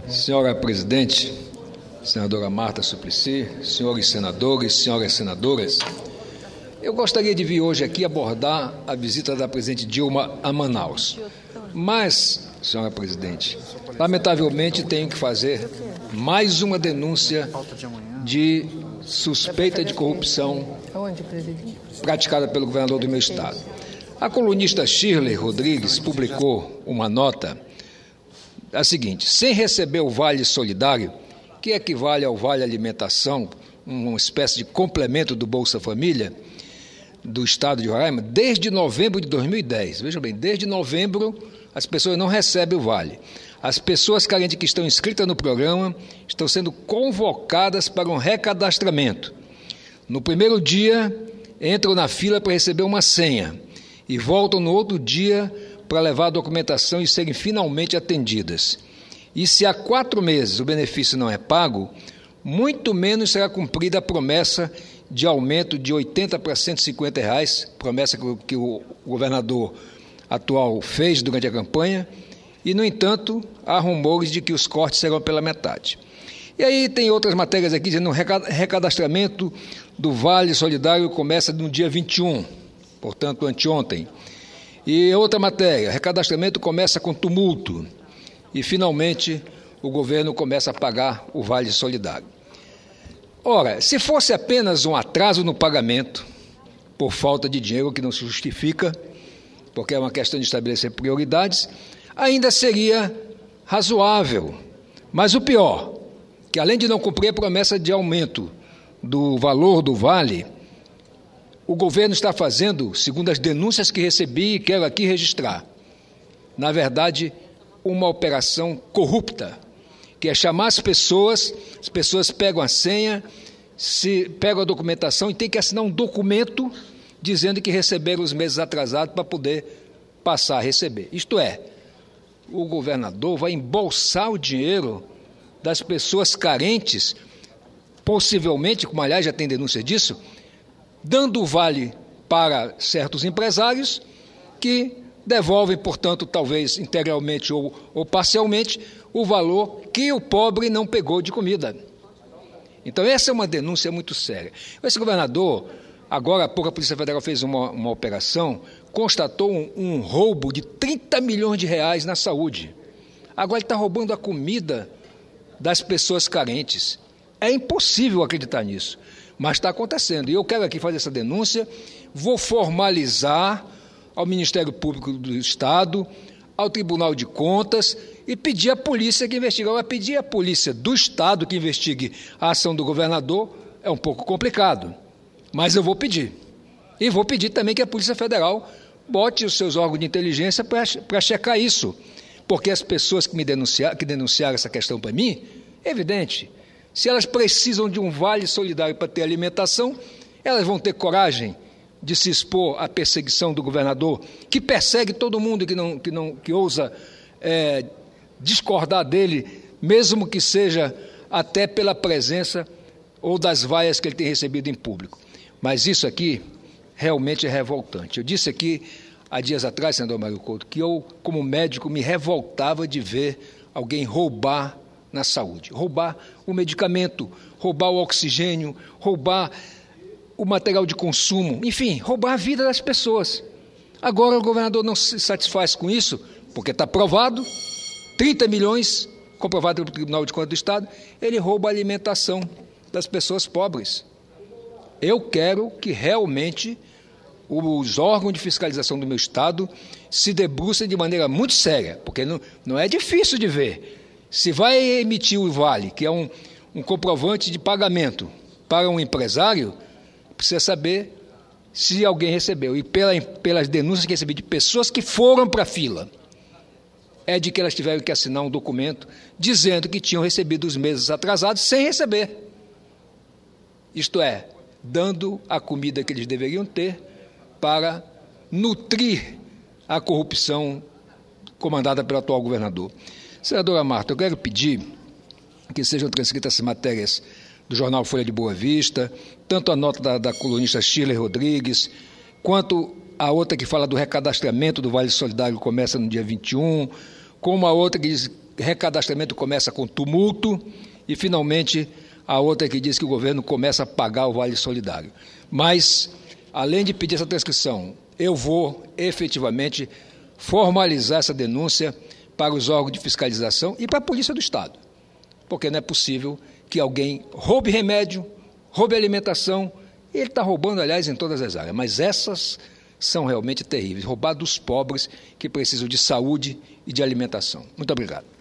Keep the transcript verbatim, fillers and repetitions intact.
Senhora presidente, senadora Marta Suplicy, senhores senadores, senhoras senadoras, eu gostaria de vir hoje aqui abordar a visita da presidente Dilma a Manaus. Mas, senhora presidente, lamentavelmente tenho que fazer mais uma denúncia de suspeita de corrupção praticada pelo governador do meu estado. A colunista Shirley Rodrigues publicou uma nota a seguinte: sem receber o Vale Solidário, que equivale ao Vale Alimentação, uma espécie de complemento do Bolsa Família do estado de Roraima, desde novembro de dois mil e dez. Vejam bem, desde novembro as pessoas não recebem o Vale. As pessoas carentes que estão inscritas no programa estão sendo convocadas para um recadastramento. No primeiro dia, entram na fila para receber uma senha e voltam no outro dia para levar a documentação e serem finalmente atendidas. E se há quatro meses o benefício não é pago, muito menos será cumprida a promessa de aumento de oitenta para cento e cinquenta reais, promessa que o governador atual fez durante a campanha, e, no entanto, há rumores de que os cortes serão pela metade. E aí tem outras matérias aqui dizendo que o recadastramento do Vale Solidário começa no dia vinte e um, portanto, anteontem. E outra matéria, recadastramento começa com tumulto e, finalmente, o governo começa a pagar o Vale Solidário. Ora, se fosse apenas um atraso no pagamento, por falta de dinheiro, que não se justifica, porque é uma questão de estabelecer prioridades, ainda seria razoável. Mas o pior, que além de não cumprir a promessa de aumento do valor do vale, o governo está fazendo, segundo as denúncias que recebi e quero aqui registrar, na verdade, uma operação corrupta, que é chamar as pessoas, as pessoas pegam a senha, se pegam a documentação e tem que assinar um documento dizendo que receberam os meses atrasados para poder passar a receber. Isto é, o governador vai embolsar o dinheiro das pessoas carentes, possivelmente, como aliás já tem denúncia disso, dando o vale para certos empresários que devolvem, portanto, talvez integralmente ou, ou parcialmente, o valor que o pobre não pegou de comida. Então, essa é uma denúncia muito séria. Esse governador, agora há pouco a Polícia Federal fez uma, uma operação, constatou um, um roubo de trinta milhões de reais na saúde. Agora ele está roubando a comida das pessoas carentes. É impossível acreditar nisso, mas está acontecendo. E eu quero aqui fazer essa denúncia, vou formalizar ao Ministério Público do Estado, ao Tribunal de Contas e pedir à polícia que investigue. Agora, pedir à polícia do Estado que investigue a ação do governador é um pouco complicado, mas eu vou pedir. E vou pedir também que a Polícia Federal bote os seus órgãos de inteligência para checar isso, porque as pessoas que me denunciaram, que denunciaram essa questão para mim, é evidente, se elas precisam de um vale solidário para ter alimentação, elas vão ter coragem de se expor à perseguição do governador, que persegue todo mundo que, não, que, não, que ousa é, discordar dele, mesmo que seja até pela presença ou das vaias que ele tem recebido em público. Mas isso aqui realmente é revoltante. Eu disse aqui, há dias atrás, senador Mário Couto, que eu, como médico, me revoltava de ver alguém roubar na saúde. Roubar o medicamento, roubar o oxigênio, roubar o material de consumo, enfim, roubar a vida das pessoas. Agora o governador não se satisfaz com isso, porque está provado, trinta milhões, comprovado pelo Tribunal de Contas do Estado, ele rouba a alimentação das pessoas pobres. Eu quero que realmente os órgãos de fiscalização do meu Estado se debrucem de maneira muito séria, porque não, não é difícil de ver. Se vai emitir o vale, que é um, um comprovante de pagamento para um empresário, precisa saber se alguém recebeu. E pela, pelas denúncias que recebi de pessoas que foram para a fila, é de que elas tiveram que assinar um documento dizendo que tinham recebido os meses atrasados sem receber. Isto é, dando a comida que eles deveriam ter para nutrir a corrupção comandada pelo atual governador. Senadora Marta, eu quero pedir que sejam transcritas essas matérias do jornal Folha de Boa Vista, tanto a nota da, da colunista Shirley Rodrigues, quanto a outra que fala do recadastramento do Vale Solidário, que começa no dia vinte e um, como a outra que diz recadastramento começa com tumulto e, finalmente, a outra que diz que o governo começa a pagar o Vale Solidário. Mas, além de pedir essa transcrição, eu vou efetivamente formalizar essa denúncia para os órgãos de fiscalização e para a Polícia do Estado, porque não é possível que alguém roube remédio, roube alimentação, e ele está roubando, aliás, em todas as áreas, mas essas são realmente terríveis, roubar dos pobres que precisam de saúde e de alimentação. Muito obrigado.